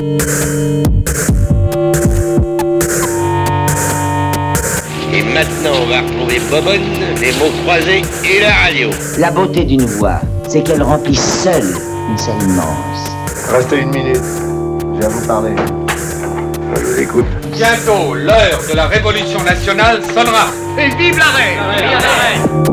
Et maintenant, on va retrouver Bobonne, les mots croisés et la radio. La beauté d'une voix, c'est qu'elle remplit seule une scène immense. Restez une minute, je viens vous parler. Je vous écoute. Bientôt, l'heure de la révolution nationale sonnera. Et vive la reine! Vive la reine!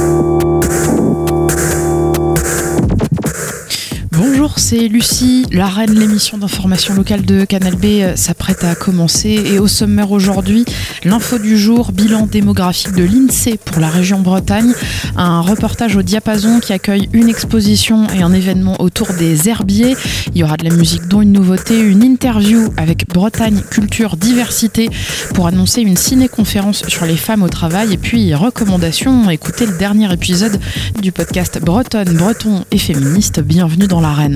Bonjour, c'est Lucie, la reine, l'émission d'information locale de Canal B s'apprête à commencer et au sommaire aujourd'hui, l'info du jour, bilan démographique de l'INSEE pour la région Bretagne, un reportage au Diapason qui accueille une exposition et un événement autour des herbiers, il y aura de la musique dont une nouveauté, une interview avec Bretagne Culture Diversité pour annoncer une ciné-conférence sur les femmes au travail et puis recommandations, écoutez le dernier épisode du podcast Bretonne, Breton et Féministe, bienvenue dans l'arène.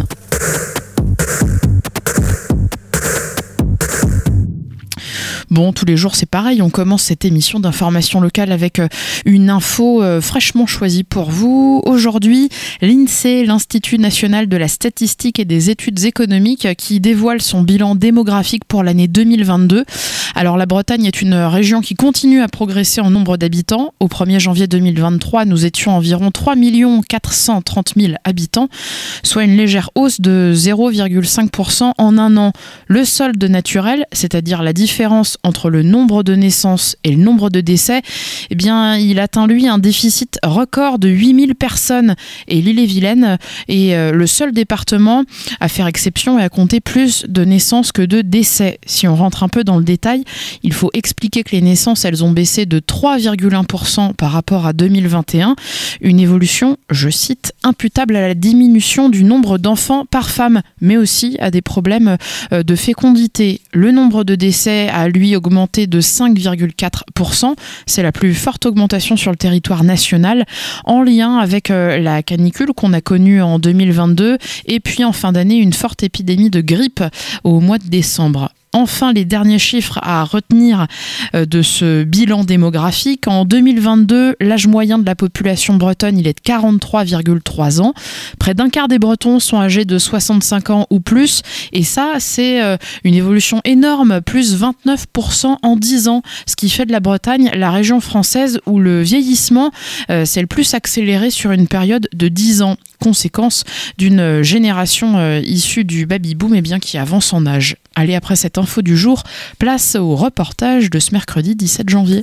Bon, tous les jours c'est pareil, on commence cette émission d'information locale avec une info fraîchement choisie pour vous. Aujourd'hui, l'INSEE, l'Institut national de la statistique et des études économiques, qui dévoile son bilan démographique pour l'année 2022. Alors la Bretagne est une région qui continue à progresser en nombre d'habitants. Au 1er janvier 2023, nous étions environ 3 430 000 habitants, soit une légère hausse de 0,5% en un an. Le solde naturel, c'est-à-dire la différence entre le nombre de naissances et le nombre de décès, eh bien, il atteint lui un déficit record de 8000 personnes. Et l'Ille-et-Vilaine est le seul département à faire exception et à compter plus de naissances que de décès. Si on rentre un peu dans le détail, il faut expliquer que les naissances, elles ont baissé de 3,1% par rapport à 2021. Une évolution, je cite, imputable à la diminution du nombre d'enfants par femme, mais aussi à des problèmes de fécondité. Le nombre de décès a lui augmenté de 5,4%. C'est la plus forte augmentation sur le territoire national, en lien avec la canicule qu'on a connue en 2022 et puis en fin d'année une forte épidémie de grippe au mois de décembre. Enfin, les derniers chiffres à retenir de ce bilan démographique. En 2022, l'âge moyen de la population bretonne, il est de 43,3 ans. Près d'un quart des Bretons sont âgés de 65 ans ou plus. Et ça, c'est une évolution énorme, plus 29% en 10 ans. Ce qui fait de la Bretagne la région française où le vieillissement, c'est le plus accéléré sur une période de 10 ans. Conséquence d'une génération issue du baby-boom qui avance en âge. Allez, après cette info du jour, place au reportage de ce mercredi 17 janvier.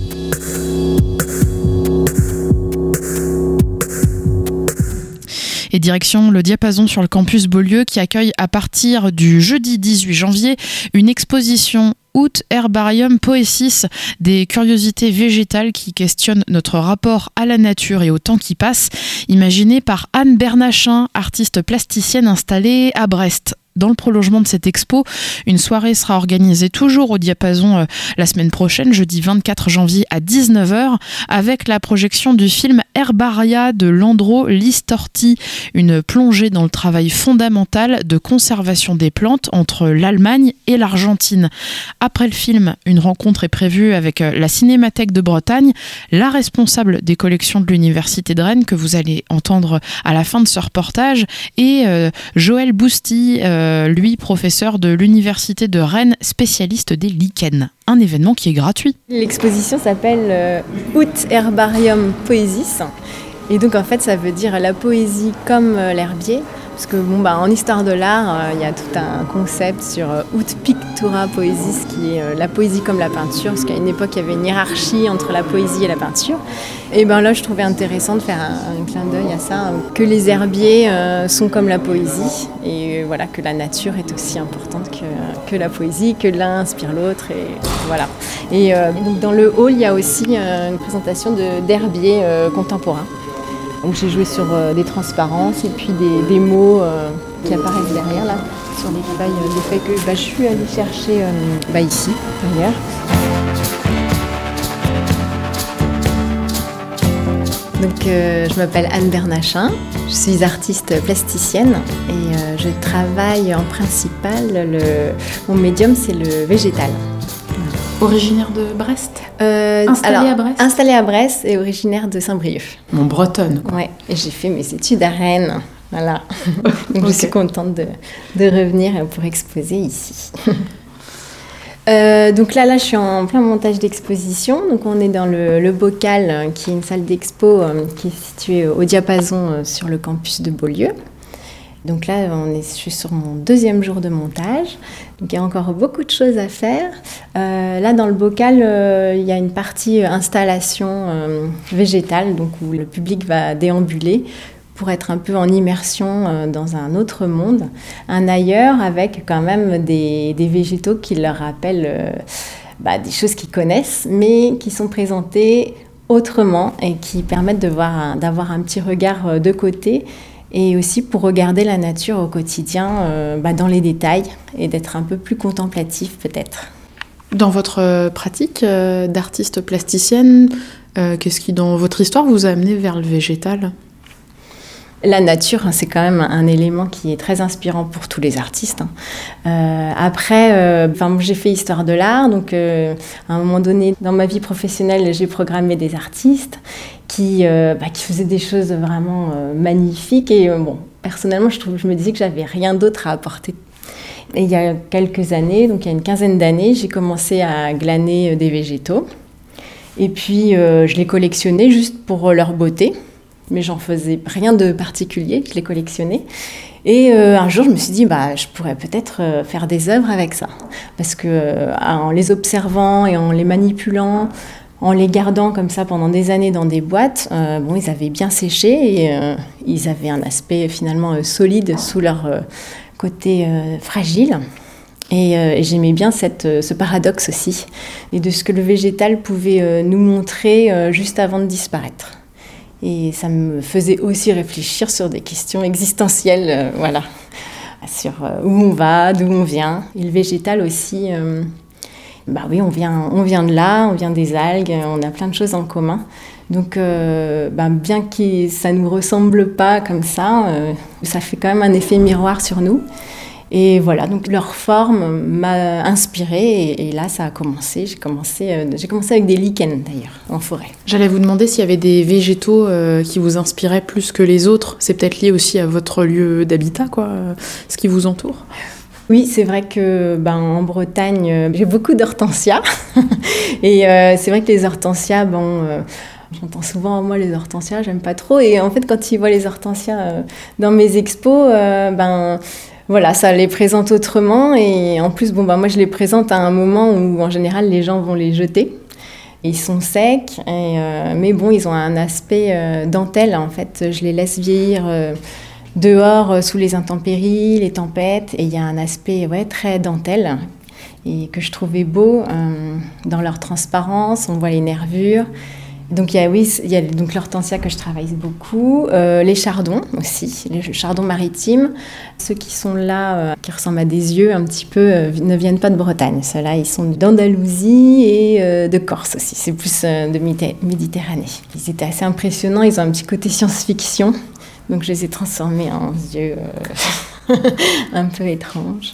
Et direction le Diapason sur le campus Beaulieu qui accueille à partir du jeudi 18 janvier une exposition Out Herbarium Poesis, des curiosités végétales qui questionnent notre rapport à la nature et au temps qui passe, imaginée par Anne Bernachin, artiste plasticienne installée à Brest. Dans le prolongement de cette expo, une soirée sera organisée toujours au Diapason la semaine prochaine, jeudi 24 janvier à 19h, avec la projection du film Herbaria de Landro Listorti, une plongée dans le travail fondamental de conservation des plantes entre l'Allemagne et l'Argentine. Après le film, une rencontre est prévue avec la Cinémathèque de Bretagne, la responsable des collections de l'Université de Rennes, que vous allez entendre à la fin de ce reportage, et Joël Bousty, lui professeur de l'Université de Rennes, spécialiste des lichens. Un événement qui est gratuit. L'exposition s'appelle Out Herbarium Poesis. Et donc en fait ça veut dire la poésie comme l'herbier. Parce que en histoire de l'art, il y a tout un concept sur Ut Pictura Poesis, qui est la poésie comme la peinture, parce qu'à une époque, il y avait une hiérarchie entre la poésie et la peinture. Et là, je trouvais intéressant de faire un clin d'œil à ça, que les herbiers sont comme la poésie, et voilà, que la nature est aussi importante que la poésie, que l'un inspire l'autre, et voilà. Et donc dans le hall, il y a aussi une présentation d'herbiers contemporains. Donc j'ai joué sur des transparences et puis des mots qui apparaissent derrière là, sur les feuilles, des feuilles que je suis allée chercher ici, d'ailleurs. Donc je m'appelle Anne Bernachin, je suis artiste plasticienne et je travaille en principal, mon médium c'est le végétal. Originaire de Brest ? Installée à Brest ? Installée à Brest et originaire de Saint-Brieuc. Bretonne. Ouais, et j'ai fait mes études à Rennes. Voilà. Donc je suis contente de revenir pour exposer ici. Donc là, je suis en plein montage d'exposition. Donc on est dans le Bocal, qui est une salle d'expo qui est située au Diapason sur le campus de Beaulieu. Donc là, je suis sur mon 2e jour de montage. Donc il y a encore beaucoup de choses à faire. Là, dans le Bocal, il y a une partie installation végétale, donc où le public va déambuler pour être un peu en immersion dans un autre monde, un ailleurs, avec quand même des végétaux qui leur rappellent des choses qu'ils connaissent, mais qui sont présentées autrement et qui permettent d'avoir un petit regard de côté, et aussi pour regarder la nature au quotidien dans les détails et d'être un peu plus contemplatif peut-être. Dans votre pratique d'artiste plasticienne, qu'est-ce qui dans votre histoire vous a amené vers le végétal ? La nature, c'est quand même un élément qui est très inspirant pour tous les artistes. Après, j'ai fait histoire de l'art, donc à un moment donné, dans ma vie professionnelle, j'ai programmé des artistes qui faisaient des choses vraiment magnifiques. Et personnellement, je me disais que j'avais rien d'autre à apporter. Et il y a quelques années, donc il y a une quinzaine d'années, j'ai commencé à glaner des végétaux. Et puis, je les collectionnais juste pour leur beauté. Mais j'en faisais rien de particulier, je les collectionnais. Et un jour, je me suis dit, je pourrais peut-être faire des œuvres avec ça. Parce que en les observant et en les manipulant, en les gardant comme ça pendant des années dans des boîtes, ils avaient bien séché et ils avaient un aspect finalement solide sous leur côté fragile. Et j'aimais bien ce paradoxe aussi, et de ce que le végétal pouvait nous montrer juste avant de disparaître. Et ça me faisait aussi réfléchir sur des questions existentielles, sur où on va, d'où on vient. Et le végétal aussi, on vient de là, on vient des algues, on a plein de choses en commun. Donc, bien que ça ne nous ressemble pas comme ça fait quand même un effet miroir sur nous. Et voilà, donc leur forme m'a inspirée et là ça a commencé. J'ai commencé avec des lichens d'ailleurs, en forêt. J'allais vous demander s'il y avait des végétaux qui vous inspiraient plus que les autres. C'est peut-être lié aussi à votre lieu d'habitat, ce qui vous entoure. Oui, c'est vrai que en Bretagne, j'ai beaucoup d'hortensias. Et c'est vrai que les hortensias, j'entends souvent, moi les hortensias, j'aime pas trop. Et en fait, quand ils voient les hortensias dans mes expos, ça les présente autrement. Et en plus, moi je les présente à un moment où en général les gens vont les jeter. Ils sont secs, mais ils ont un aspect dentelle en fait. Je les laisse vieillir dehors sous les intempéries, les tempêtes, et il y a un aspect très dentelle et que je trouvais beau dans leur transparence. On voit les nervures. Donc il y a donc l'hortensia que je travaille beaucoup, les chardons aussi, les chardons maritimes. Ceux qui sont là, qui ressemblent à des yeux un petit peu, ne viennent pas de Bretagne. Ceux-là, ils sont d'Andalousie et de Corse aussi. C'est plus de Méditerranée. Ils étaient assez impressionnants, ils ont un petit côté science-fiction. Donc je les ai transformés en yeux un peu étranges.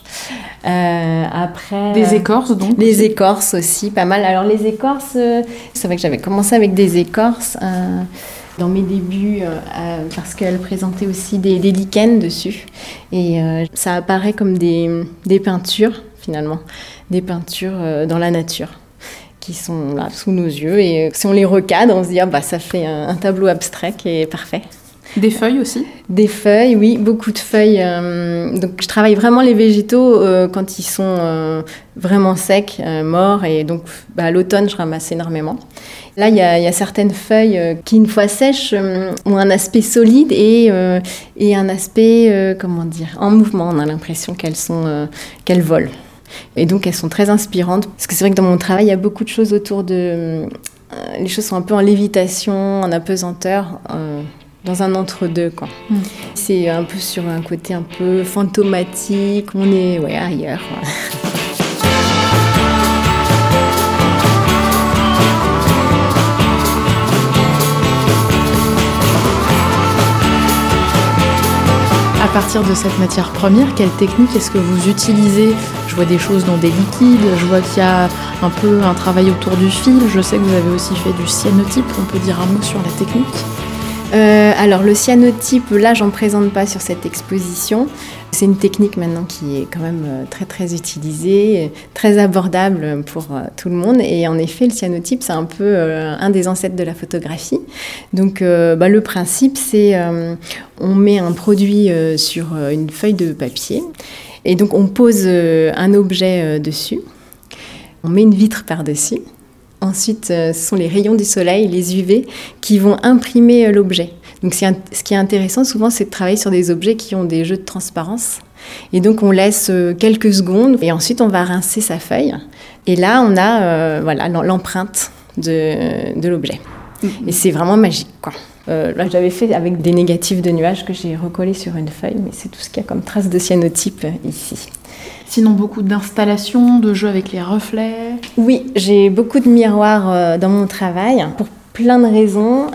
Après, des écorces donc. Les écorces aussi, pas mal. Alors les écorces, c'est vrai que j'avais commencé avec des écorces dans mes débuts parce qu'elles présentaient aussi des lichens dessus. Et ça apparaît comme des peintures finalement, des peintures dans la nature qui sont là sous nos yeux. Et si on les recadre, on se dit ça fait un tableau abstrait qui est parfait. Des feuilles aussi ? Des feuilles, oui, beaucoup de feuilles. Donc je travaille vraiment les végétaux quand ils sont vraiment secs, morts. Et donc à l'automne, je ramasse énormément. Là, il y a certaines feuilles qui, une fois sèches, ont un aspect solide et un aspect, en mouvement. On a l'impression qu'elles volent. Et donc elles sont très inspirantes. Parce que c'est vrai que dans mon travail, il y a beaucoup de choses autour de... les choses sont un peu en lévitation, en apesanteur. Dans un entre-deux, C'est un peu sur un côté un peu fantomatique, on est ailleurs. À partir de cette matière première, quelle technique est-ce que vous utilisez ? Je vois des choses dans des liquides, je vois qu'il y a un peu un travail autour du fil, je sais que vous avez aussi fait du cyanotype, on peut dire un mot sur la technique ? Alors le cyanotype, là j'en présente pas sur cette exposition. C'est une technique maintenant qui est quand même très très utilisée, très abordable pour tout le monde. Et en effet, le cyanotype, c'est un peu un des ancêtres de la photographie. Donc le principe, c'est on met un produit sur une feuille de papier et donc on pose un objet dessus. On met une vitre par-dessus. Ensuite, ce sont les rayons du soleil, les UV, qui vont imprimer l'objet. Donc, ce qui est intéressant souvent, c'est de travailler sur des objets qui ont des jeux de transparence. Et donc, on laisse quelques secondes et ensuite, on va rincer sa feuille. Et là, on a l'empreinte de l'objet. Et c'est vraiment magique, quoi. Là, j'avais fait avec des négatifs de nuages que j'ai recollés sur une feuille, mais c'est tout ce qu'il y a comme trace de cyanotype ici. Sinon, beaucoup d'installations, de jeux avec les reflets. Oui, j'ai beaucoup de miroirs dans mon travail, pour plein de raisons.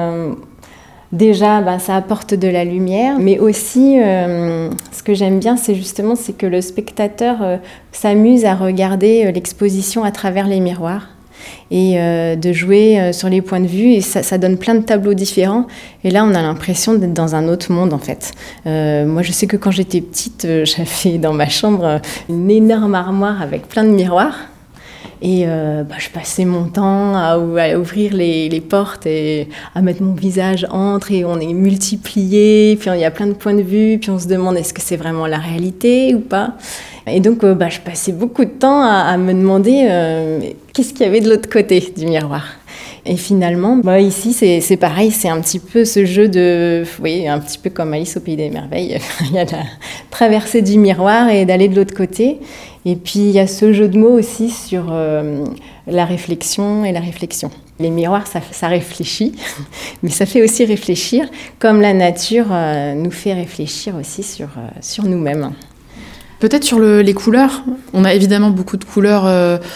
Déjà, ça apporte de la lumière, mais aussi, ce que j'aime bien, c'est que le spectateur s'amuse à regarder l'exposition à travers les miroirs et de jouer sur les points de vue, et ça donne plein de tableaux différents, et là on a l'impression d'être dans un autre monde en fait. Moi je sais que quand j'étais petite, j'avais dans ma chambre une énorme armoire avec plein de miroirs, et je passais mon temps à ouvrir les portes et à mettre mon visage entre, et on est multiplié, puis il y a plein de points de vue, puis on se demande est-ce que c'est vraiment la réalité ou pas. Et donc, je passais beaucoup de temps à me demander qu'est-ce qu'il y avait de l'autre côté du miroir. Et finalement, ici, c'est pareil, c'est un petit peu ce jeu un petit peu comme Alice au Pays des Merveilles. Il y a la traversée du miroir et d'aller de l'autre côté. Et puis, il y a ce jeu de mots aussi sur la réflexion et la réflexion. Les miroirs, ça réfléchit, mais ça fait aussi réfléchir, comme la nature nous fait réfléchir aussi sur nous-mêmes. Peut-être sur les couleurs, on a évidemment beaucoup de couleurs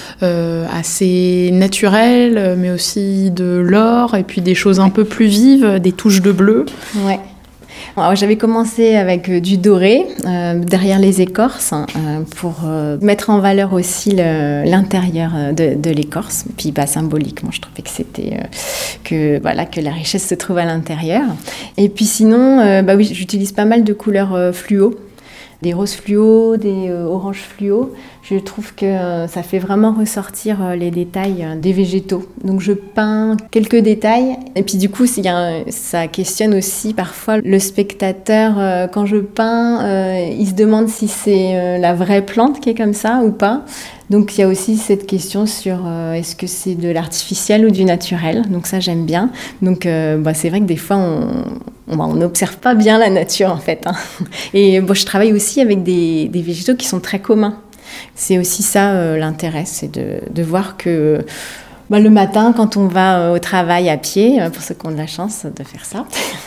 assez naturelles, mais aussi de l'or, et puis des choses un peu plus vives, des touches de bleu. Ouais. Alors, j'avais commencé avec du doré derrière les écorces pour mettre en valeur aussi l'intérieur de l'écorce. Puis symboliquement, je trouvais que c'était que la richesse se trouve à l'intérieur. Et puis sinon, j'utilise pas mal de couleurs fluo. Des roses fluo, des oranges fluo. Je trouve que ça fait vraiment ressortir les détails des végétaux. Donc je peins quelques détails. Et puis du coup, ça questionne aussi parfois le spectateur. Quand je peins, il se demande si c'est la vraie plante qui est comme ça ou pas. Donc il y a aussi cette question sur est-ce que c'est de l'artificiel ou du naturel. Donc ça, j'aime bien. Donc c'est vrai que des fois, on n'observe pas bien la nature en fait. Et je travaille aussi avec des végétaux qui sont très communs. C'est aussi ça l'intérêt, c'est de voir que le matin, quand on va au travail à pied, pour ceux qui ont de la chance de faire ça,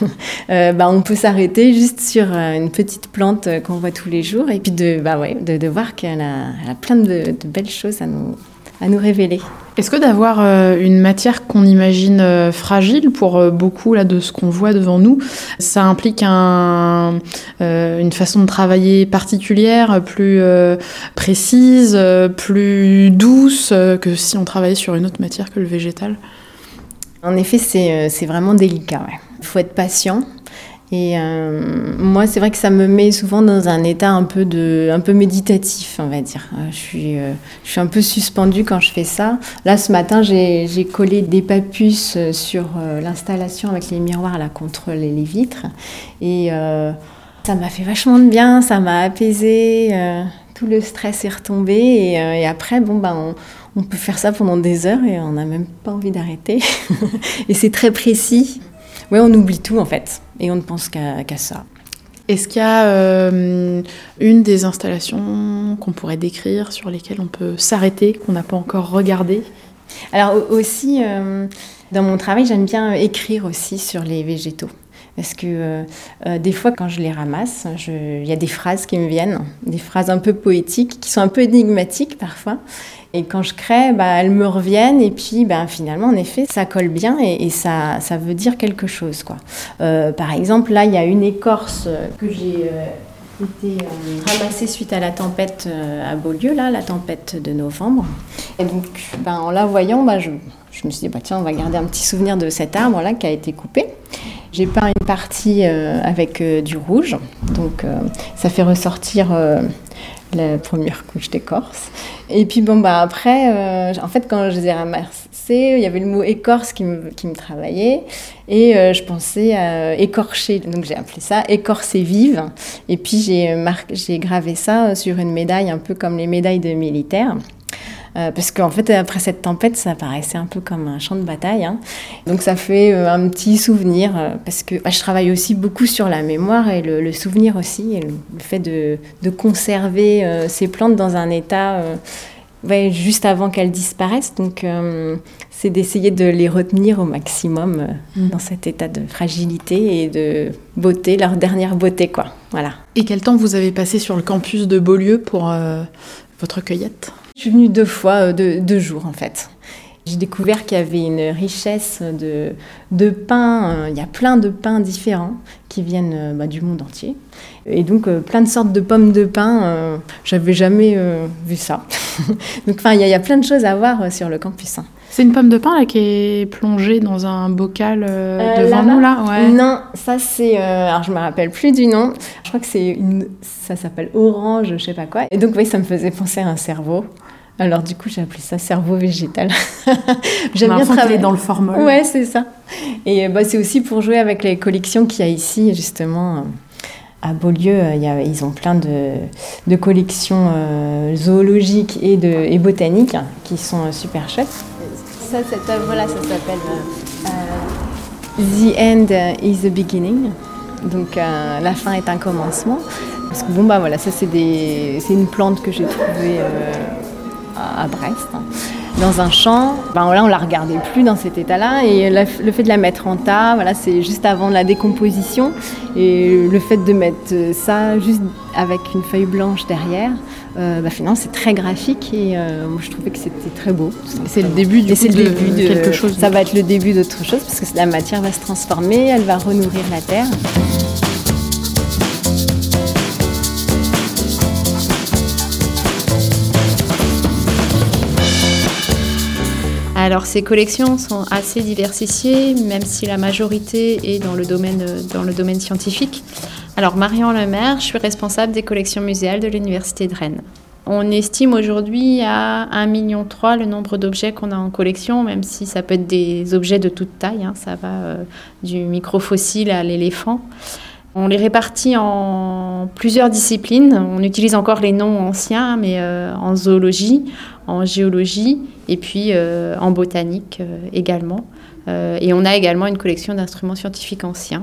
on peut s'arrêter juste sur une petite plante qu'on voit tous les jours, et puis de voir qu'elle a plein de belles choses à nous révéler. Est-ce que d'avoir une matière qu'on imagine fragile pour beaucoup là, de ce qu'on voit devant nous, ça implique une façon de travailler particulière, plus précise, plus douce que si on travaillait sur une autre matière que le végétal ? En effet, c'est vraiment délicat. Ouais. Il faut être patient. Et moi, c'est vrai que ça me met souvent dans un état un peu méditatif, on va dire. Je suis un peu suspendue quand je fais ça. Là, ce matin, j'ai collé des papus sur l'installation avec les miroirs là, contre les vitres. Et ça m'a fait vachement de bien, ça m'a apaisé. Tout le stress est retombé. Et après, on peut faire ça pendant des heures et on n'a même pas envie d'arrêter. Et c'est très précis. Oui, on oublie tout en fait, et on ne pense qu'à ça. Est-ce qu'il y a une des installations qu'on pourrait décrire, sur lesquelles on peut s'arrêter, qu'on n'a pas encore regardé ? Alors aussi, dans mon travail, j'aime bien écrire aussi sur les végétaux. Parce que des fois, quand je les ramasse, il y a des phrases qui me viennent, des phrases un peu poétiques, qui sont un peu énigmatiques parfois. Et quand je crée, elles me reviennent, et puis finalement, en effet, ça colle bien et ça veut dire quelque chose, quoi. Par exemple, là, il y a une écorce que j'ai été ramassée suite à la tempête à Beaulieu, là, la tempête de novembre. Et donc, en la voyant, je me suis dit, tiens, on va garder un petit souvenir de cet arbre-là qui a été coupé. J'ai peint une partie avec du rouge, donc ça fait ressortir la première couche d'écorce. Et puis après, en fait, quand je les ai ramassés, il y avait le mot écorce qui me travaillait, et je pensais à écorcher, donc j'ai appelé ça écorcer vive. Et puis j'ai gravé ça sur une médaille, un peu comme les médailles de militaires. Parce qu'en fait, après cette tempête, ça paraissait un peu comme un champ de bataille. Hein. Donc ça fait un petit souvenir, parce que je travaille aussi beaucoup sur la mémoire et le souvenir aussi, et le fait de conserver ces plantes dans un état juste avant qu'elles disparaissent. Donc c'est d'essayer de les retenir au maximum dans cet état de fragilité et de beauté, leur dernière beauté, quoi. Voilà. Et quel temps vous avez passé sur le campus de Beaulieu pour votre cueillette ? Je suis venue 2 fois, 2 jours en fait. J'ai découvert qu'il y avait une richesse de pins. Il y a plein de pins différents qui viennent du monde entier. Et donc plein de sortes de pommes de pin. J'avais jamais vu ça. Donc il y a plein de choses à voir sur le campus. Hein. C'est une pomme de pin là qui est plongée dans un bocal devant nous là, ouais. Non, ça c'est... alors je me rappelle plus du nom. Je crois que ça s'appelle orange, je sais pas quoi. Et donc oui, ça me faisait penser à un cerveau. Alors du coup, j'ai appelé ça cerveau végétal. J'aime bien travailler dans le formol. Ouais, c'est ça. Et c'est aussi pour jouer avec les collections qu'il y a ici, justement. À Beaulieu, ils ont plein de collections zoologiques et botaniques qui sont super chouettes. Cette œuvre-là, ça s'appelle The End is the Beginning. Donc la fin est un commencement. Parce que voilà, ça c'est une plante que j'ai trouvée à Brest, hein, dans un champ. Là, on la regardait plus dans cet état-là, et le fait de la mettre en tas, voilà, c'est juste avant la décomposition, et le fait de mettre ça juste avec une feuille blanche derrière, finalement c'est très graphique, et moi je trouvais que c'était très beau. C'est le début de quelque chose. Ça va être le début d'autre chose, parce que la matière va se transformer, elle va renourrir la terre. Alors ces collections sont assez diversifiées, même si la majorité est dans le domaine scientifique. Alors Marion Lemaire, je suis responsable des collections muséales de l'Université de Rennes. On estime aujourd'hui à 1,3 million le nombre d'objets qu'on a en collection, même si ça peut être des objets de toute taille, hein, ça va du microfossile à l'éléphant. On les répartit en plusieurs disciplines. On utilise encore les noms anciens, mais en zoologie, en géologie et puis en botanique également. Et on a également une collection d'instruments scientifiques anciens.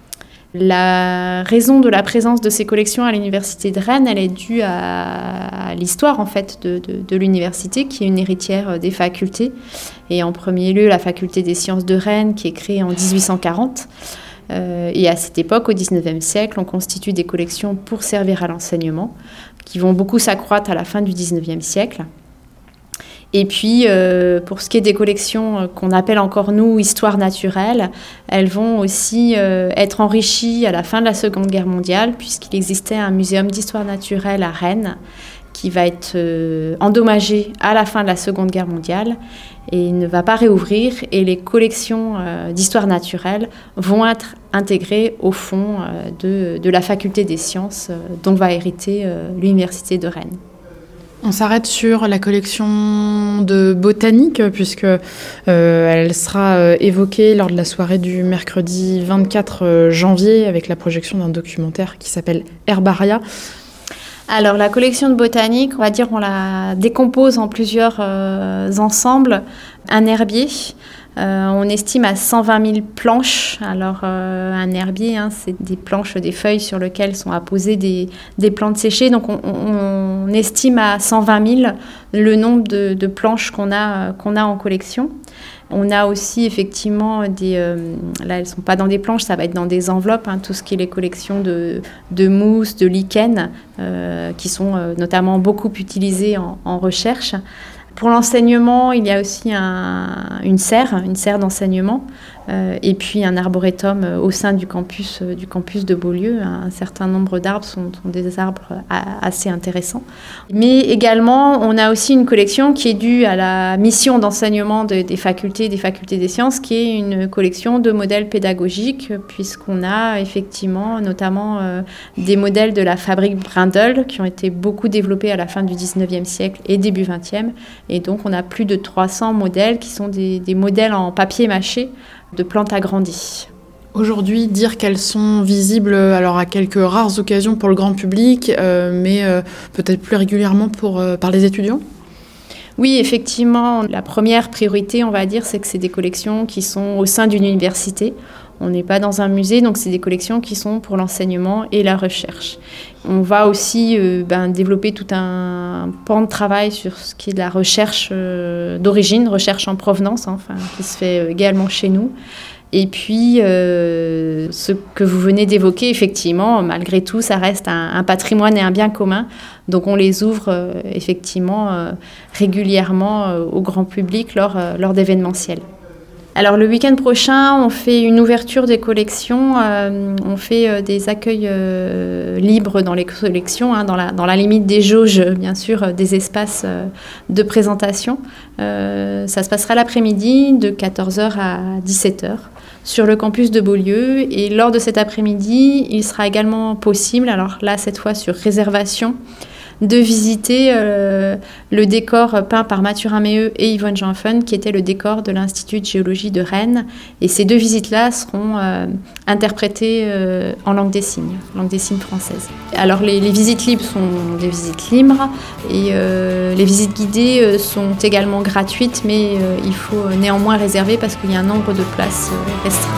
La raison de la présence de ces collections à l'Université de Rennes, elle est due à l'histoire en fait de l'université, qui est une héritière des facultés. Et en premier lieu, la faculté des sciences de Rennes, qui est créée en 1840. Et à cette époque, au XIXe siècle, on constitue des collections pour servir à l'enseignement, qui vont beaucoup s'accroître à la fin du XIXe siècle. Et puis, pour ce qui est des collections qu'on appelle encore, nous, histoire naturelle, elles vont aussi être enrichies à la fin de la Seconde Guerre mondiale, puisqu'il existait un muséum d'histoire naturelle à Rennes, qui va être endommagé à la fin de la Seconde Guerre mondiale et ne va pas réouvrir. Et les collections d'histoire naturelle vont être intégrées au fond de la faculté des sciences dont va hériter l'Université de Rennes. On s'arrête sur la collection de botanique, puisque elle sera évoquée lors de la soirée du mercredi 24 janvier avec la projection d'un documentaire qui s'appelle Herbaria. Alors la collection de botanique, on va dire, on la décompose en plusieurs ensembles. Un herbier, on estime à 120 000 planches. Alors un herbier, hein, c'est des planches, des feuilles sur lesquelles sont apposées des plantes séchées. Donc on estime à 120 000 le nombre de planches qu'on a en collection. On a aussi effectivement là elles ne sont pas dans des planches, ça va être dans des enveloppes, hein, tout ce qui est les collections de mousses, de lichens, qui sont notamment beaucoup utilisées en recherche. Pour l'enseignement, il y a aussi une serre d'enseignement, et puis un arboretum au sein du campus de Beaulieu. Un certain nombre d'arbres sont des arbres assez intéressants. Mais également, on a aussi une collection qui est due à la mission d'enseignement des facultés des sciences, qui est une collection de modèles pédagogiques, puisqu'on a effectivement notamment des modèles de la fabrique Brindle qui ont été beaucoup développés à la fin du 19e siècle et début 20e. Et donc, on a plus de 300 modèles qui sont des modèles en papier mâché de plantes agrandies. Aujourd'hui, dire qu'elles sont visibles alors à quelques rares occasions pour le grand public, mais peut-être plus régulièrement par les étudiants ? Oui, effectivement, la première priorité, on va dire, c'est que c'est des collections qui sont au sein d'une université. On n'est pas dans un musée, donc c'est des collections qui sont pour l'enseignement et la recherche. On va aussi développer tout un pan de travail sur ce qui est de la recherche d'origine, recherche en provenance, qui se fait également chez nous. Et puis, ce que vous venez d'évoquer, effectivement, malgré tout, ça reste un patrimoine et un bien commun. Donc, on les ouvre effectivement régulièrement au grand public lors d'événementiels. Alors, le week-end prochain, on fait une ouverture des collections. On fait des accueils libres dans les collections, dans la limite des jauges, bien sûr, des espaces de présentation. Ça se passera l'après-midi de 14h à 17h. Sur le campus de Beaulieu. Et lors de cet après-midi, il sera également possible, alors là, cette fois sur réservation, de visiter le décor peint par Mathurin Méheux et Yvonne Janffen, qui était le décor de l'Institut de géologie de Rennes. Et ces deux visites-là seront interprétées en langue des signes française. Alors les visites libres sont des visites libres et les visites guidées sont également gratuites, mais il faut néanmoins réserver parce qu'il y a un nombre de places restreint.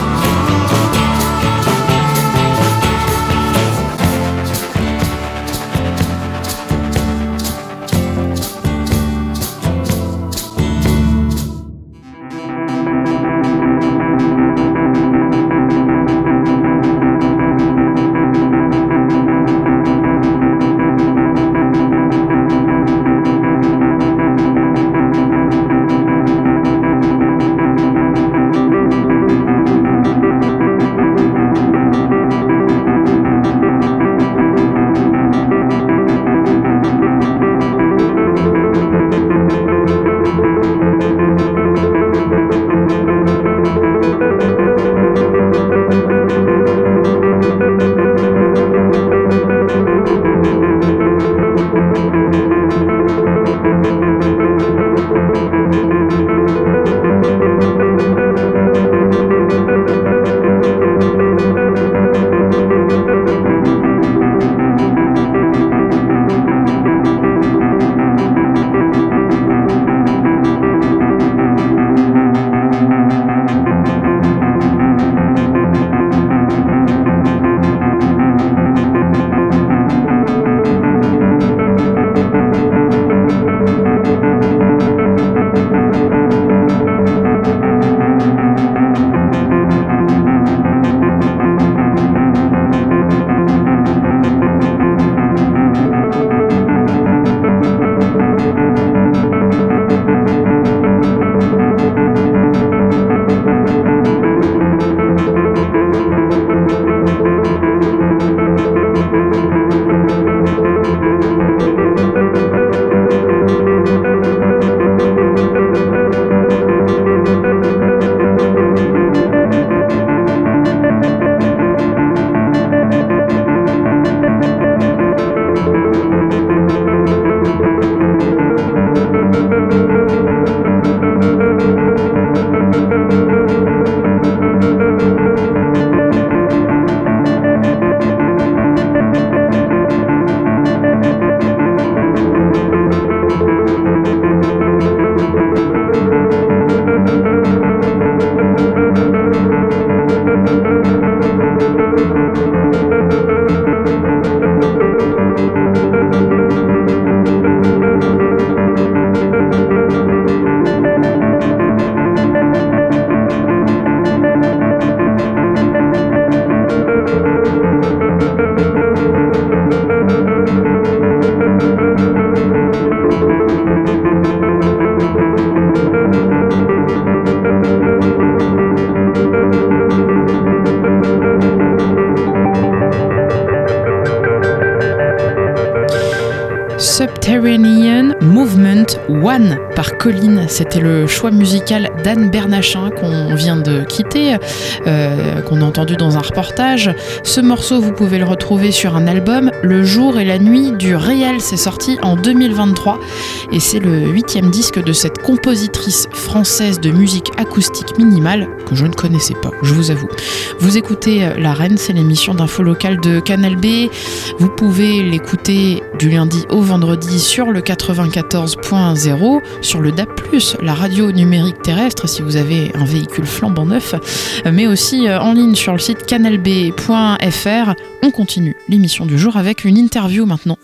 Subterranean Movement One par Colline. C'était le choix musical d'Anne Bernachin qu'on vient de quitter, qu'on a entendu dans un reportage. Ce morceau, vous pouvez le retrouver sur un album, Le jour et la nuit du réel. C'est sorti en 2023 et c'est le 8e disque de cette compositrice française de musique acoustique minimale que je ne connaissais pas, je vous avoue. Vous écoutez La Reine, c'est l'émission d'info locale de Canal B. Vous pouvez l'écouter du lundi au vendredi sur le 94.0, sur le DAB+, la radio numérique terrestre si vous avez un véhicule flambant neuf, mais aussi en ligne sur le site canalb.fr. On continue l'émission du jour avec une interview maintenant.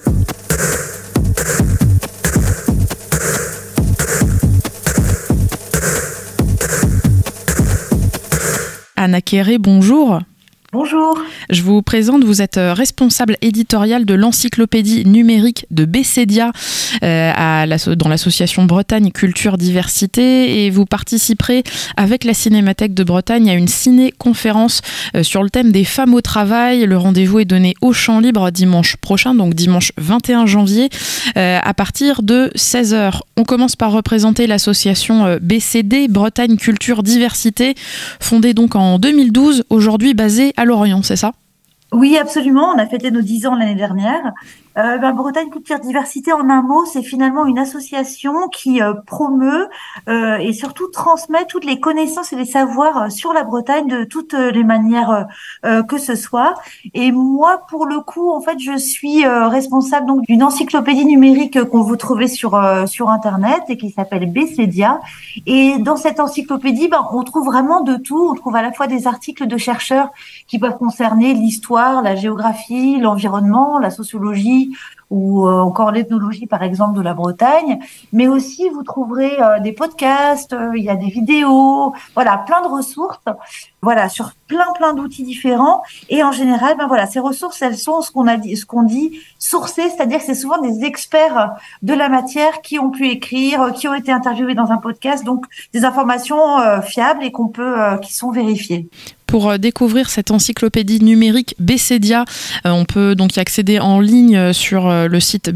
Anna Quéré, bonjour. Bonjour. Je vous présente, vous êtes responsable éditoriale de l'encyclopédie numérique de Bessédia dans l'association Bretagne Culture Diversité et vous participerez avec la Cinémathèque de Bretagne à une ciné-conférence sur le thème des femmes au travail. Le rendez-vous est donné au Champ Libre dimanche prochain, donc dimanche 21 janvier à partir de 16h. On commence par représenter l'association BCD, Bretagne Culture Diversité, fondée donc en 2012, aujourd'hui basée à Lorient, c'est ça ? Oui, absolument. On a fêté nos 10 ans l'année dernière. Bretagne Culture Diversité, en un mot, c'est finalement une association qui promeut et surtout transmet toutes les connaissances et les savoirs sur la Bretagne de toutes les manières que ce soit. Et moi, pour le coup, en fait, je suis responsable donc d'une encyclopédie numérique qu'on vous trouvez sur Internet et qui s'appelle Bessédia. Et dans cette encyclopédie, on trouve vraiment de tout. On trouve à la fois des articles de chercheurs qui peuvent concerner l'histoire, la géographie, l'environnement, la sociologie, ou encore l'ethnologie par exemple de la Bretagne, mais aussi vous trouverez des podcasts, il y a des vidéos, voilà, plein de ressources, voilà, sur plein d'outils différents. Et en général, ces ressources, elles sont ce qu'on dit sourcées, c'est-à-dire que c'est souvent des experts de la matière qui ont pu écrire, qui ont été interviewés dans un podcast, donc des informations fiables et qui sont vérifiées. Pour découvrir cette encyclopédie numérique Bessédia, on peut donc y accéder en ligne sur le site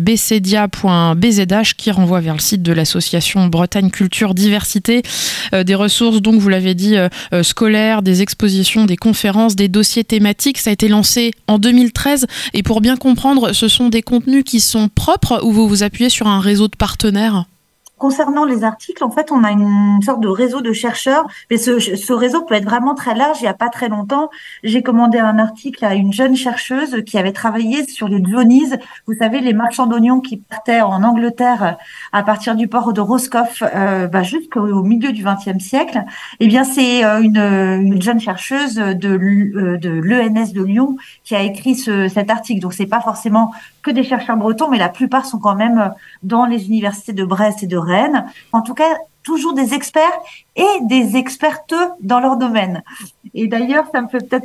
bessédia.bzh qui renvoie vers le site de l'association Bretagne Culture Diversité. Des ressources, donc vous l'avez dit, scolaires, des expositions, des conférences, des dossiers thématiques. Ça a été lancé en 2013 et pour bien comprendre, ce sont des contenus qui sont propres ou vous vous appuyez sur un réseau de partenaires ? Concernant les articles, en fait, on a une sorte de réseau de chercheurs, mais ce réseau peut être vraiment très large. Il n'y a pas très longtemps, j'ai commandé un article à une jeune chercheuse qui avait travaillé sur les Johnnies. Vous savez, les marchands d'oignons qui partaient en Angleterre à partir du port de Roscoff jusqu'au milieu du XXe siècle. Eh bien, c'est une jeune chercheuse de l'ENS de Lyon qui a écrit cet article. Donc, c'est pas forcément que des chercheurs bretons, mais la plupart sont quand même dans les universités de Brest et de Rennes. En tout cas, toujours des experts et des expertes dans leur domaine. Et d'ailleurs, ça me fait peut-être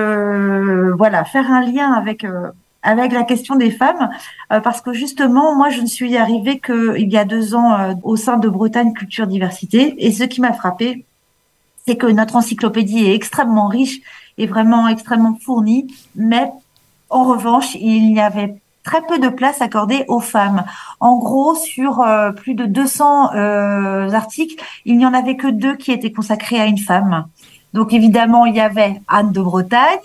faire un lien avec la question des femmes, parce que justement, moi, je ne suis arrivée qu'il y a 2 ans au sein de Bretagne Culture Diversité. Et ce qui m'a frappée, c'est que notre encyclopédie est extrêmement riche et vraiment extrêmement fournie, mais en revanche, il n'y avait très peu de place accordée aux femmes. En gros, sur plus de 200 articles, il n'y en avait que 2 qui étaient consacrés à une femme. Donc évidemment, il y avait Anne de Bretagne,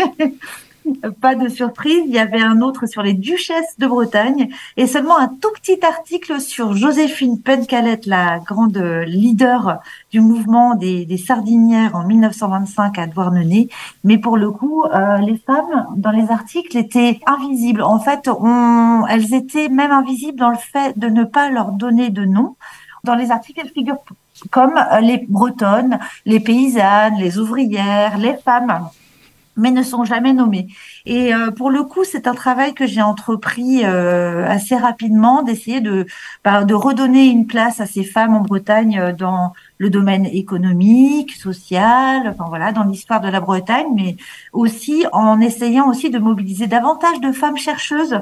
pas de surprise, il y avait un autre sur les duchesses de Bretagne et seulement un tout petit article sur Joséphine Pencalette, la grande leader du mouvement des Sardinières en 1925 à Douarnenez. Mais pour le coup, les femmes dans les articles étaient invisibles. En fait, elles étaient même invisibles dans le fait de ne pas leur donner de nom. Dans les articles, elles figurent comme les bretonnes, les paysannes, les ouvrières, les femmes, mais ne sont jamais nommées. Et pour le coup, c'est un travail que j'ai entrepris assez rapidement, d'essayer de redonner une place à ces femmes en Bretagne dans le domaine économique, social, dans l'histoire de la Bretagne, mais aussi en essayant aussi de mobiliser davantage de femmes chercheuses.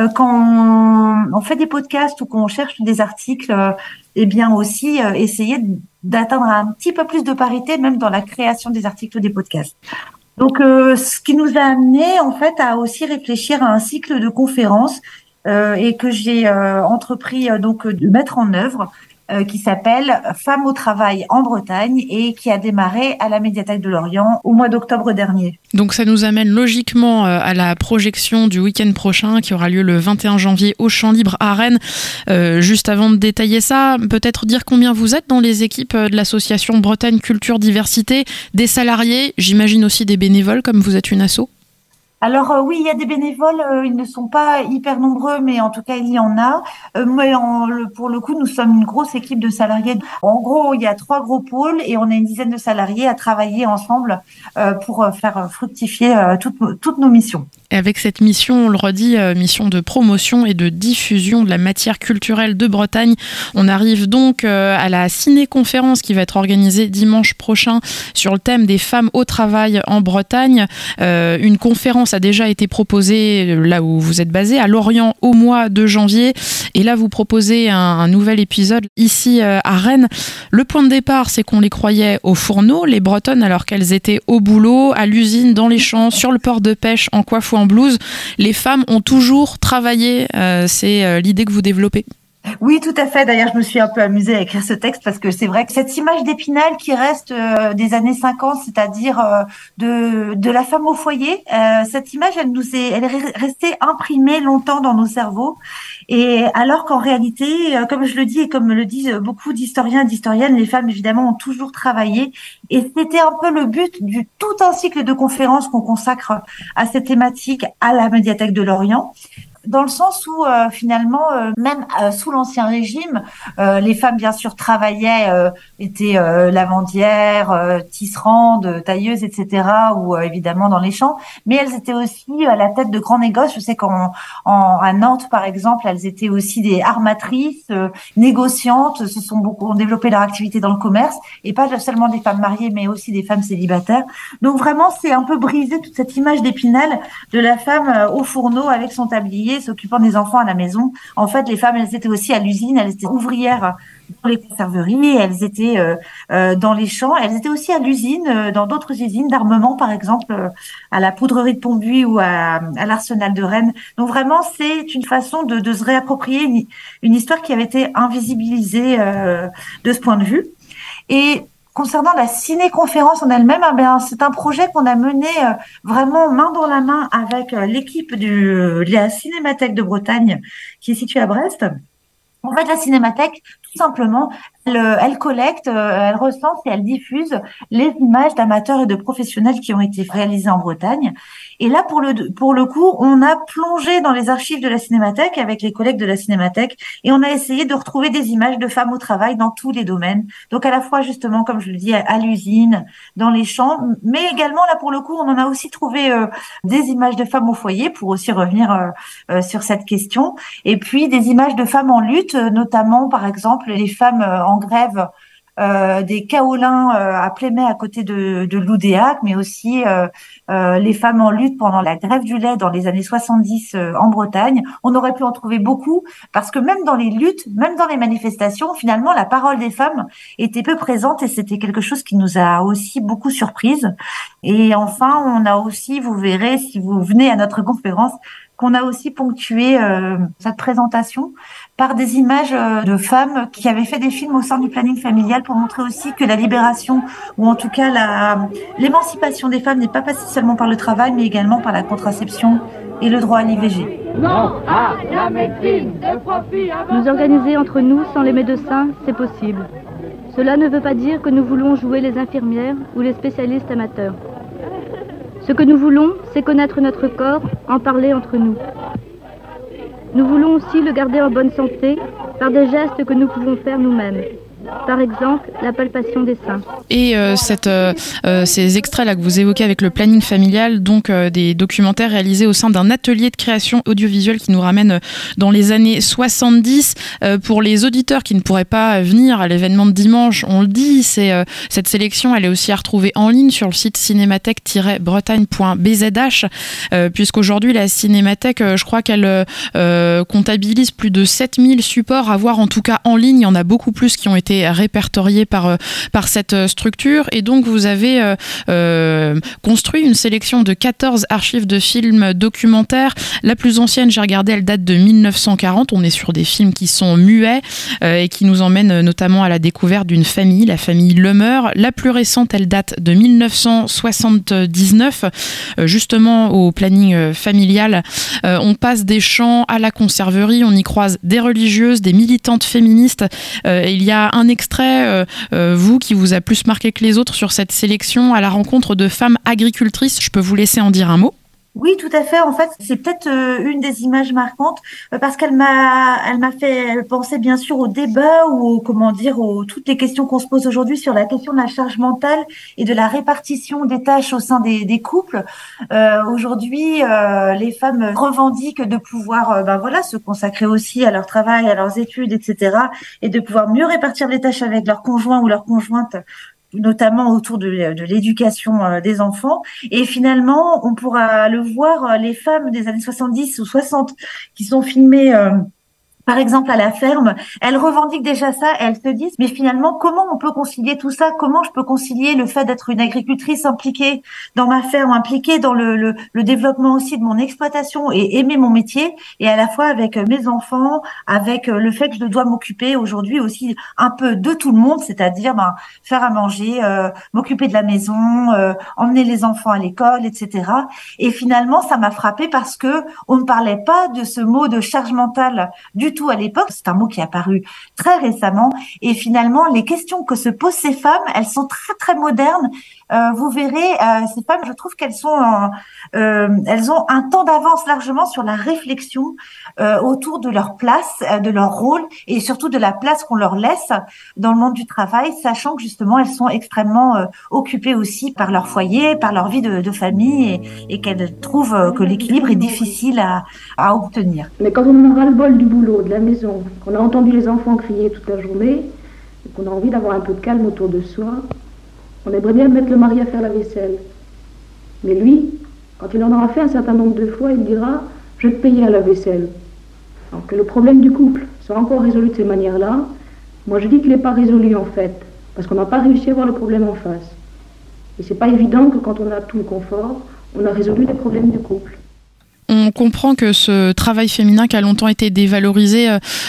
Quand on fait des podcasts ou qu'on cherche des articles, bien aussi essayer d'atteindre un petit peu plus de parité, même dans la création des articles ou des podcasts. Donc, ce qui nous a amené en fait à aussi réfléchir à un cycle de conférences et que j'ai entrepris donc de mettre en œuvre, qui s'appelle Femmes au travail en Bretagne et qui a démarré à la Médiathèque de Lorient au mois d'octobre dernier. Donc ça nous amène logiquement à la projection du week-end prochain qui aura lieu le 21 janvier au Champ Libre à Rennes. Juste avant de détailler ça, peut-être dire combien vous êtes dans les équipes de l'association Bretagne Culture Diversité, des salariés, j'imagine aussi des bénévoles comme vous êtes une asso. Alors oui, il y a des bénévoles, ils ne sont pas hyper nombreux, mais en tout cas, il y en a. Mais pour le coup, nous sommes une grosse équipe de salariés. En gros, il y a 3 gros pôles et on a une dizaine de salariés à travailler ensemble pour faire fructifier toutes nos missions. Et avec cette mission, on le redit, mission de promotion et de diffusion de la matière culturelle de Bretagne, on arrive donc à la ciné-conférence qui va être organisée dimanche prochain sur le thème des femmes au travail en Bretagne. Une conférence a déjà été proposée là où vous êtes basé, à Lorient, au mois de janvier. Et là, vous proposez un nouvel épisode ici à Rennes. Le point de départ, c'est qu'on les croyait au fourneau, les Bretonnes, alors qu'elles étaient au boulot, à l'usine, dans les champs, sur le port de pêche, en coiffe ou en blouse. Les femmes ont toujours travaillé. C'est l'idée que vous développez. Oui, tout à fait. D'ailleurs, je me suis un peu amusée à écrire ce texte parce que c'est vrai que cette image d'Épinal qui reste des années 50, c'est-à-dire de la femme au foyer, cette image, elle est restée imprimée longtemps dans nos cerveaux. Et alors qu'en réalité, comme je le dis et comme le disent beaucoup d'historiens et d'historiennes, les femmes évidemment ont toujours travaillé. Et c'était un peu le but du tout un cycle de conférences qu'on consacre à cette thématique à la Médiathèque de Lorient. Dans le sens où finalement, même sous l'Ancien Régime, les femmes bien sûr travaillaient, étaient lavandières, tisserandes, tailleuses, etc. ou évidemment dans les champs, mais elles étaient aussi à la tête de grands négoces. Je sais à Nantes par exemple, elles étaient aussi des armatrices, négociantes, ont développé leur activité dans le commerce, et pas seulement des femmes mariées, mais aussi des femmes célibataires. Donc vraiment, c'est un peu brisé toute cette image d'Épinal de la femme au fourneau avec son tablier, s'occupant des enfants à la maison. En fait, les femmes, elles étaient aussi à l'usine, elles étaient ouvrières dans les conserveries, elles étaient dans les champs, elles étaient aussi à l'usine, dans d'autres usines d'armement, par exemple, à la poudrerie de Pontbuy ou à l'Arsenal de Rennes. Donc vraiment, c'est une façon de se réapproprier une histoire qui avait été invisibilisée de ce point de vue. Et concernant la ciné-conférence en elle-même, c'est un projet qu'on a mené vraiment main dans la main avec l'équipe de la Cinémathèque de Bretagne qui est située à Brest. En fait, la Cinémathèque, tout simplement, elle collecte, elle recense et elle diffuse les images d'amateurs et de professionnels qui ont été réalisées en Bretagne. Et là, pour le coup, on a plongé dans les archives de la Cinémathèque avec les collègues de la Cinémathèque et on a essayé de retrouver des images de femmes au travail dans tous les domaines. Donc à la fois, justement, comme je le dis, à l'usine, dans les champs, mais également, là, pour le coup, on en a aussi trouvé des images de femmes au foyer pour aussi revenir sur cette question. Et puis, des images de femmes en lutte, notamment, par exemple, les femmes en grève des Kaolins à Plémet à côté de Loudéac, mais aussi les femmes en lutte pendant la grève du lait dans les années 70 en Bretagne. On aurait pu en trouver beaucoup parce que même dans les luttes, même dans les manifestations, finalement, la parole des femmes était peu présente et c'était quelque chose qui nous a aussi beaucoup surprises. Et enfin, on a aussi, vous verrez si vous venez à notre conférence, qu'on a aussi ponctué cette présentation par des images de femmes qui avaient fait des films au sein du planning familial pour montrer aussi que la libération, ou en tout cas l'émancipation des femmes n'est pas passée seulement par le travail, mais également par la contraception et le droit à l'IVG. Non à la médecine de profit. Nous organiser entre nous sans les médecins, c'est possible. Cela ne veut pas dire que nous voulons jouer les infirmières ou les spécialistes amateurs. Ce que nous voulons, c'est connaître notre corps, en parler entre nous. Nous voulons aussi le garder en bonne santé par des gestes que nous pouvons faire nous-mêmes. Par exemple, la palpation des seins. Et ces extraits-là que vous évoquez avec le planning familial, donc des documentaires réalisés au sein d'un atelier de création audiovisuelle qui nous ramène dans les années 70. Pour les auditeurs qui ne pourraient pas venir à l'événement de dimanche, on le dit, cette sélection, elle est aussi à retrouver en ligne sur le site cinémathèque-bretagne.bzh, puisqu'aujourd'hui, la Cinémathèque, je crois qu'elle comptabilise plus de 7000 supports à voir en tout cas en ligne. Il y en a beaucoup plus qui ont été été répertoriés par cette structure. Et donc, vous avez construit une sélection de 14 archives de films documentaires. La plus ancienne, j'ai regardé, elle date de 1940. On est sur des films qui sont muets et qui nous emmènent notamment à la découverte d'une famille, la famille Lemeur. La plus récente, elle date de 1979, justement au planning familial. On passe des champs à la conserverie, on y croise des religieuses, des militantes féministes. Il y a un extrait, vous, qui vous a plus marqué que les autres sur cette sélection, à la rencontre de femmes agricultrices. Je peux vous laisser en dire un mot? Oui, tout à fait. En fait, c'est peut-être une des images marquantes parce qu'elle m'a fait penser bien sûr au débat ou aux toutes les questions qu'on se pose aujourd'hui sur la question de la charge mentale et de la répartition des tâches au sein des couples. Aujourd'hui, les femmes revendiquent de pouvoir, se consacrer aussi à leur travail, à leurs études, etc., et de pouvoir mieux répartir les tâches avec leur conjoint ou leur conjointe, notamment autour de l'éducation des enfants. Et finalement, on pourra le voir, les femmes des années 70 ou 60 qui sont filmées par exemple à la ferme, elles revendiquent déjà ça, elles se disent, mais finalement, comment on peut concilier tout ça? Comment je peux concilier le fait d'être une agricultrice impliquée dans ma ferme, impliquée dans le développement aussi de mon exploitation et aimer mon métier, et à la fois avec mes enfants, avec le fait que je dois m'occuper aujourd'hui aussi un peu de tout le monde, c'est-à-dire faire à manger, m'occuper de la maison, emmener les enfants à l'école, etc. Et finalement, ça m'a frappée parce que on ne parlait pas de ce mot de charge mentale du tout à l'époque. C'est un mot qui est apparu très récemment. Et finalement, les questions que se posent ces femmes, elles sont très, très modernes. Vous verrez, ces femmes, je trouve qu'elles elles ont un temps d'avance largement sur la réflexion autour de leur place, de leur rôle et surtout de la place qu'on leur laisse dans le monde du travail, sachant que justement, elles sont extrêmement occupées aussi par leur foyer, par leur vie de famille et qu'elles trouvent que l'équilibre est difficile à obtenir. Mais quand on en a ras-le-bol du boulot, de la maison, qu'on a entendu les enfants crier toute la journée, et qu'on a envie d'avoir un peu de calme autour de soi, on aimerait bien mettre le mari à faire la vaisselle. Mais lui, quand il en aura fait un certain nombre de fois, il dira « je vais te payer à la vaisselle ». Alors que le problème du couple soit encore résolu de ces manières-là, moi je dis qu'il n'est pas résolu en fait, parce qu'on n'a pas réussi à voir le problème en face. Et c'est pas évident que quand on a tout le confort, on a résolu les problèmes du couple. On comprend que ce travail féminin qui a longtemps été dévalorisé,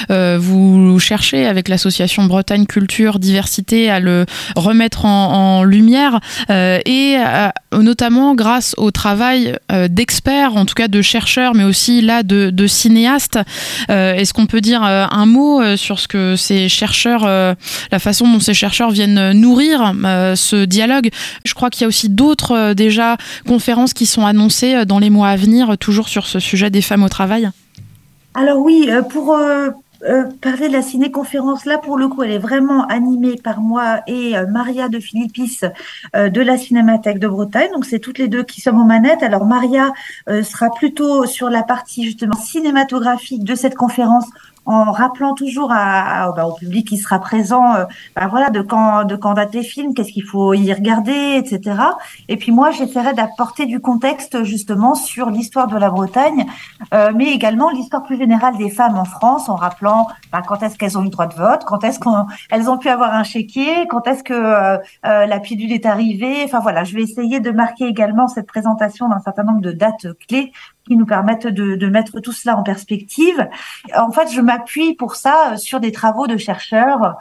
vous cherchez avec l'association Bretagne Culture Diversité à le remettre en lumière et notamment grâce au travail d'experts, en tout cas de chercheurs, mais aussi là de cinéastes. Est-ce qu'on peut dire un mot sur ce que ces chercheurs, la façon dont ces chercheurs viennent nourrir ce dialogue? Je crois qu'il y a aussi d'autres déjà conférences qui sont annoncées dans les mois à venir, toujours sur ce sujet des femmes au travail. Alors oui, pour parler de la ciné-conférence, là pour le coup, elle est vraiment animée par moi et Maria de Philippis de la Cinémathèque de Bretagne. Donc c'est toutes les deux qui sommes aux manettes. Alors Maria sera plutôt sur la partie justement cinématographique de cette conférence, en rappelant toujours au public qui sera présent, de quand datent les films, qu'est-ce qu'il faut y regarder, etc. Et puis moi, j'essaierai d'apporter du contexte justement sur l'histoire de la Bretagne, mais également l'histoire plus générale des femmes en France, en rappelant quand est-ce qu'elles ont eu le droit de vote, quand est-ce qu'elles ont pu avoir un chéquier, quand est-ce que la pilule est arrivée. Enfin voilà, je vais essayer de marquer également cette présentation d'un certain nombre de dates clés qui nous permettent de mettre tout cela en perspective. En fait, je m'appuie pour ça sur des travaux de chercheurs,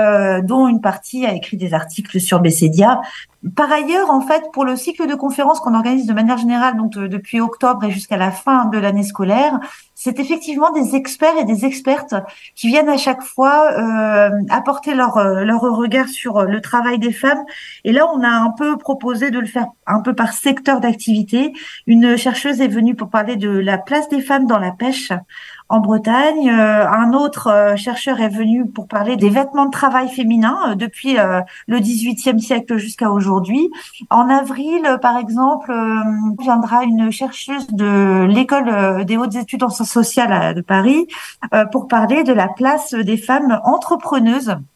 dont une partie a écrit des articles sur Bessédia. Par ailleurs, en fait, pour le cycle de conférences qu'on organise de manière générale, donc depuis octobre et jusqu'à la fin de l'année scolaire, c'est effectivement des experts et des expertes qui viennent à chaque fois apporter leur regard sur le travail des femmes. Et là, on a un peu proposé de le faire un peu par secteur d'activité. Une chercheuse est venue pour parler de la place des femmes dans la pêche en Bretagne. Un autre chercheur est venu pour parler des vêtements de travail féminins depuis le XVIIIe siècle jusqu'à aujourd'hui. En avril, par exemple, viendra une chercheuse de l'école des hautes études en sciences sociales de Paris pour parler de la place des femmes entrepreneuses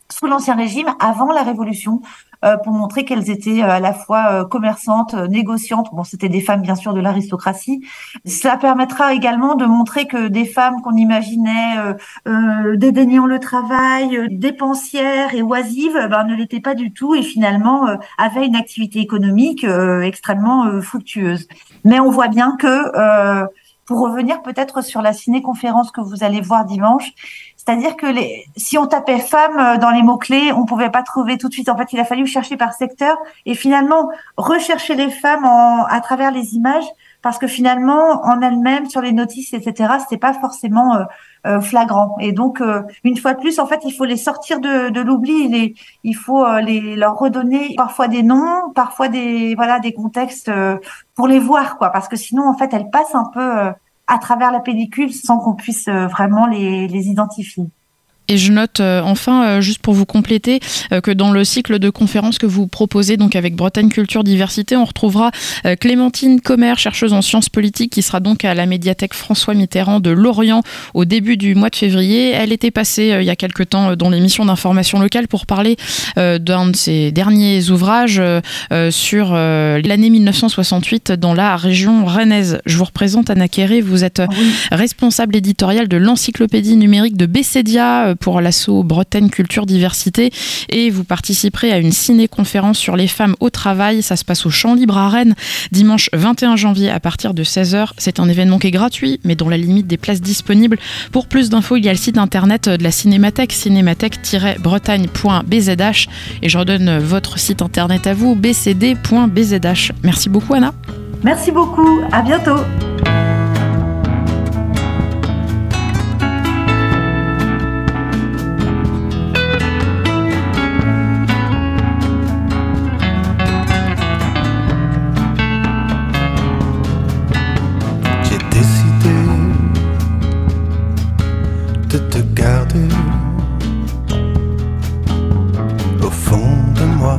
sous l'Ancien Régime, avant la Révolution, pour montrer qu'elles étaient à la fois commerçantes, négociantes. Bon, c'était des femmes, bien sûr, de l'aristocratie. Cela permettra également de montrer que des femmes qu'on imaginait dédaignant le travail, dépensières et oisives, ne l'étaient pas du tout et finalement avaient une activité économique extrêmement fructueuse. Mais on voit bien que, pour revenir peut-être sur la ciné-conférence que vous allez voir dimanche, c'est-à-dire que si on tapait femmes dans les mots-clés, on pouvait pas trouver tout de suite. En fait, il a fallu chercher par secteur et finalement rechercher les femmes à travers les images, parce que finalement, en elles-mêmes, sur les notices, etc., c'était pas forcément flagrant. Et donc, une fois de plus, en fait, il faut les sortir de l'oubli. Il faut leur redonner parfois des noms, parfois des contextes pour les voir, quoi. Parce que sinon, en fait, elles passent un peu à travers la pellicule sans qu'on puisse vraiment les identifier. Et je note enfin, juste pour vous compléter, que dans le cycle de conférences que vous proposez donc avec Bretagne Culture Diversité, on retrouvera Clémentine Commer, chercheuse en sciences politiques, qui sera donc à la médiathèque François Mitterrand de Lorient au début du mois de février. Elle était passée il y a quelque temps dans l'émission d'information locale pour parler d'un de ses derniers ouvrages sur l'année 1968 dans la région rennaise. Je vous représente, Anna Quéré, vous êtes responsable éditoriale de l'encyclopédie numérique de Bessédia pour l'asso Bretagne Culture Diversité, et vous participerez à une ciné-conférence sur les femmes au travail. Ça se passe au Champ Libre à Rennes, dimanche 21 janvier à partir de 16h. C'est un événement qui est gratuit, mais dans la limite des places disponibles. Pour plus d'infos, il y a le site internet de la Cinémathèque, cinémathèque-bretagne.bzh, et je redonne votre site internet à vous, bcd.bzh. Merci beaucoup, Anna. Merci beaucoup, à bientôt. Au fond de moi,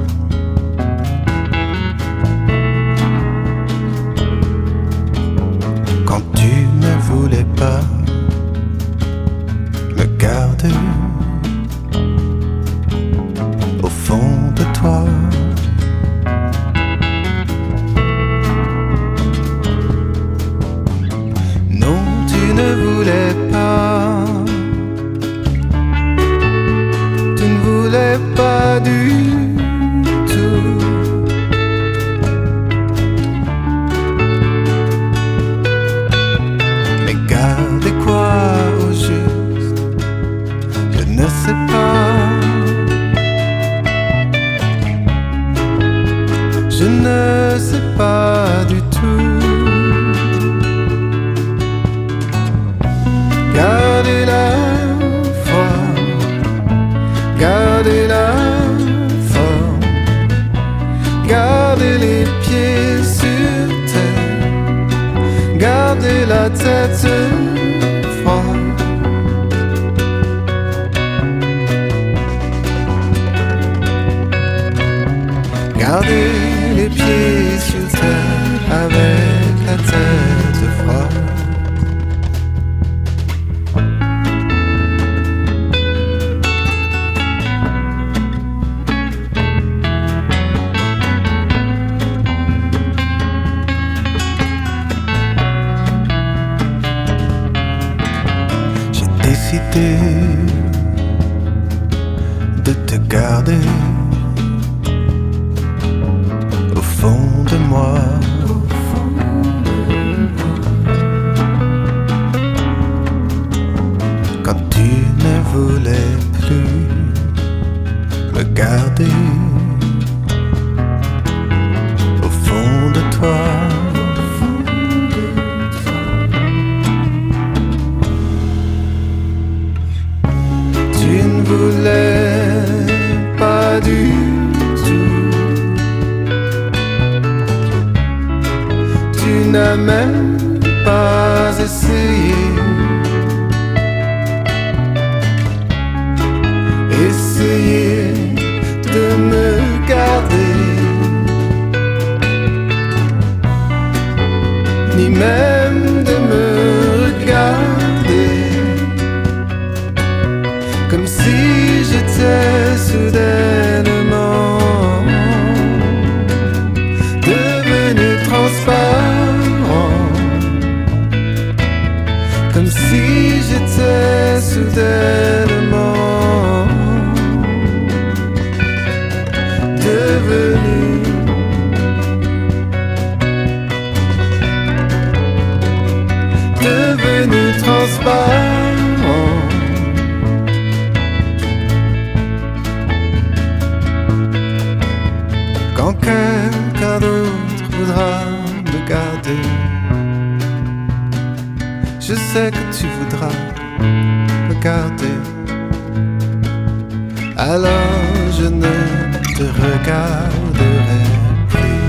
quand tu ne voulais pas me garder, au fond de toi, non, tu ne voulais pas. Pas du tout. Mais garder quoi au juste, je ne sais pas. Je ne sais pas du tout. Garder la foi, garder la forme, garder les pieds sur terre, garder la tête froide. Garder les pieds sur terre avec la tête froide. De te garder au fond de moi. Quand tu ne voulais plus me garder au fond de toi. Tu ne voulais pas du tout. Tu n'as même pas essayé. Essayer de me garder, ni même de me regarder. Comme si j'étais soudainement devenu transparent, comme si j'étais soudainement devenu transparent. Quand quelqu'un d'autre voudra me garder, je sais que tu voudras me garder. Alors je ne te regarderai plus.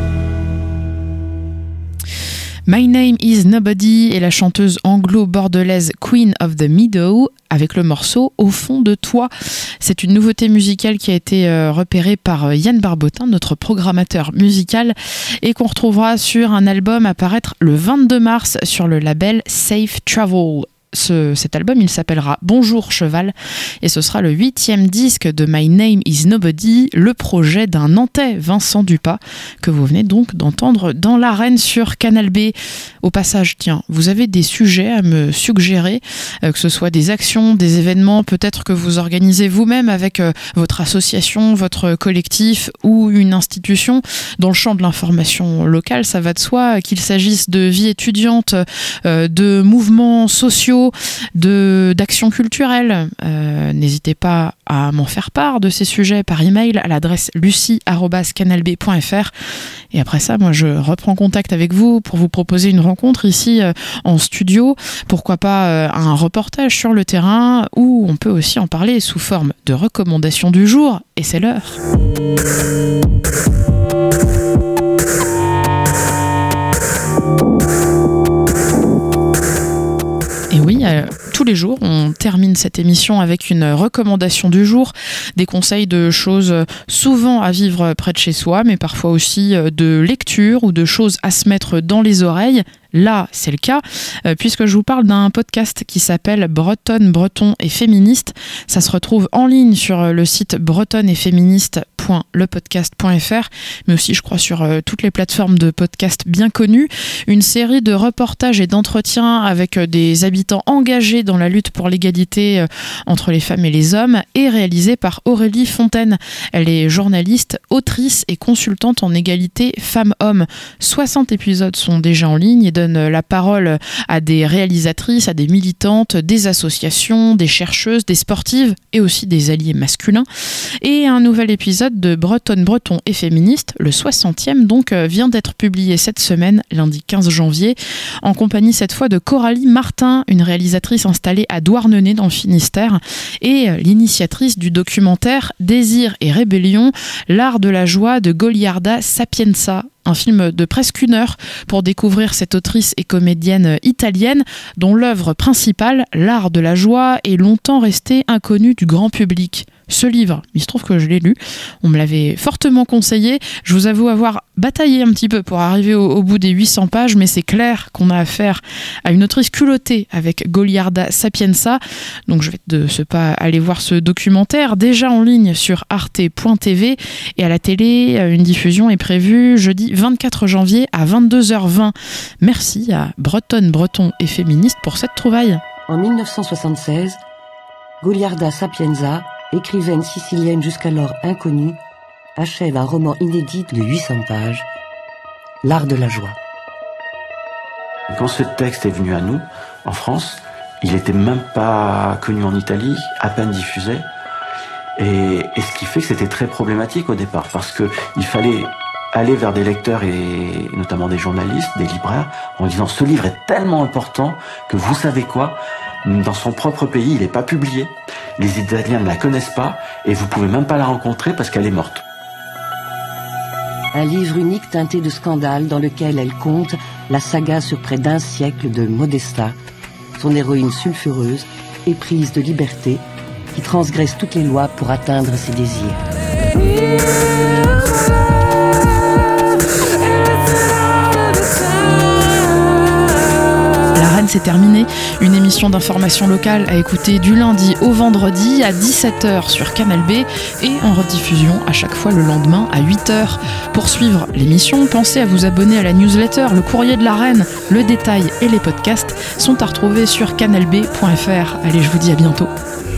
My Name is Nobody est la chanteuse anglo-bordelaise Queen of the Meadow avec le morceau Au fond de toi. C'est une nouveauté musicale qui a été repérée par Yann Barbotin, notre programmateur musical, et qu'on retrouvera sur un album à paraître le 22 mars sur le label Safe Travel. Cet album, il s'appellera Bonjour Cheval et ce sera le 8e disque de My Name is Nobody, le projet d'un Nantais, Vincent Dupas, que vous venez donc d'entendre dans l'arène sur Canal B. Au passage, tiens, vous avez des sujets à me suggérer, que ce soit des actions, des événements, peut-être que vous organisez vous-même avec votre association, votre collectif ou une institution dans le champ de l'information locale, ça va de soi, qu'il s'agisse de vie étudiante, de mouvements sociaux, d'actions culturelles. N'hésitez pas à m'en faire part de ces sujets par email à l'adresse lucie@canalb.fr. Et après ça, moi, je reprends contact avec vous pour vous proposer une rencontre ici en studio. Pourquoi pas un reportage sur le terrain, où on peut aussi en parler sous forme de recommandations du jour. Et c'est l'heure. Et oui, tous les jours, on termine cette émission avec une recommandation du jour, des conseils de choses souvent à vivre près de chez soi, mais parfois aussi de lecture ou de choses à se mettre dans les oreilles. Là, c'est le cas, puisque je vous parle d'un podcast qui s'appelle Bretonne, Breton et Féministe. Ça se retrouve en ligne sur le site bretonneetféministe.lepodcast.fr, mais aussi, je crois, sur toutes les plateformes de podcast bien connues. Une série de reportages et d'entretiens avec des habitants engagés dans la lutte pour l'égalité entre les femmes et les hommes, est réalisée par Aurélie Fontaine. Elle est journaliste, autrice et consultante en égalité femmes-hommes. 60 épisodes sont déjà en ligne et donne la parole à des réalisatrices, à des militantes, des associations, des chercheuses, des sportives et aussi des alliés masculins. Et un nouvel épisode de Bretonne, Breton et Féministe, le 60e donc, vient d'être publié cette semaine, lundi 15 janvier, en compagnie cette fois de Coralie Martin, une réalisatrice installée à Douarnenez dans le Finistère et l'initiatrice du documentaire Désir et rébellion, l'art de la joie de Goliarda Sapienza. Un film de presque 1 heure pour découvrir cette autrice et comédienne italienne dont l'œuvre principale, L'art de la joie, est longtemps restée inconnue du grand public. Ce livre, il se trouve que je l'ai lu, on me l'avait fortement conseillé, je vous avoue avoir bataillé un petit peu pour arriver au bout des 800 pages, mais c'est clair qu'on a affaire à une autrice culottée avec Goliarda Sapienza, donc je vais de ce pas aller voir ce documentaire, déjà en ligne sur arte.tv, et à la télé, une diffusion est prévue jeudi 24 janvier à 22h20. Merci à Bretonne, Breton et Féministe pour cette trouvaille. En 1976, Goliarda Sapienza, écrivaine sicilienne jusqu'alors inconnue, achève un roman inédit de 800 pages, L'art de la joie. Quand ce texte est venu à nous, en France, il n'était même pas connu en Italie, à peine diffusé. Et ce qui fait que c'était très problématique au départ, parce qu'il fallait aller vers des lecteurs et notamment des journalistes, des libraires, en disant ce livre est tellement important que vous savez quoi, dans son propre pays, il n'est pas publié. Les Italiens ne la connaissent pas et vous pouvez même pas la rencontrer parce qu'elle est morte. Un livre unique teinté de scandale dans lequel elle conte la saga sur près d'1 siècle de Modesta, son héroïne sulfureuse, éprise de liberté, qui transgresse toutes les lois pour atteindre ses désirs. c'est terminé. Une émission d'information locale à écouter du lundi au vendredi à 17h sur Canal B et en rediffusion à chaque fois le lendemain à 8h. Pour suivre l'émission, pensez à vous abonner à la newsletter, le courrier de la reine, le détail et les podcasts sont à retrouver sur canalb.fr. Allez, je vous dis à bientôt.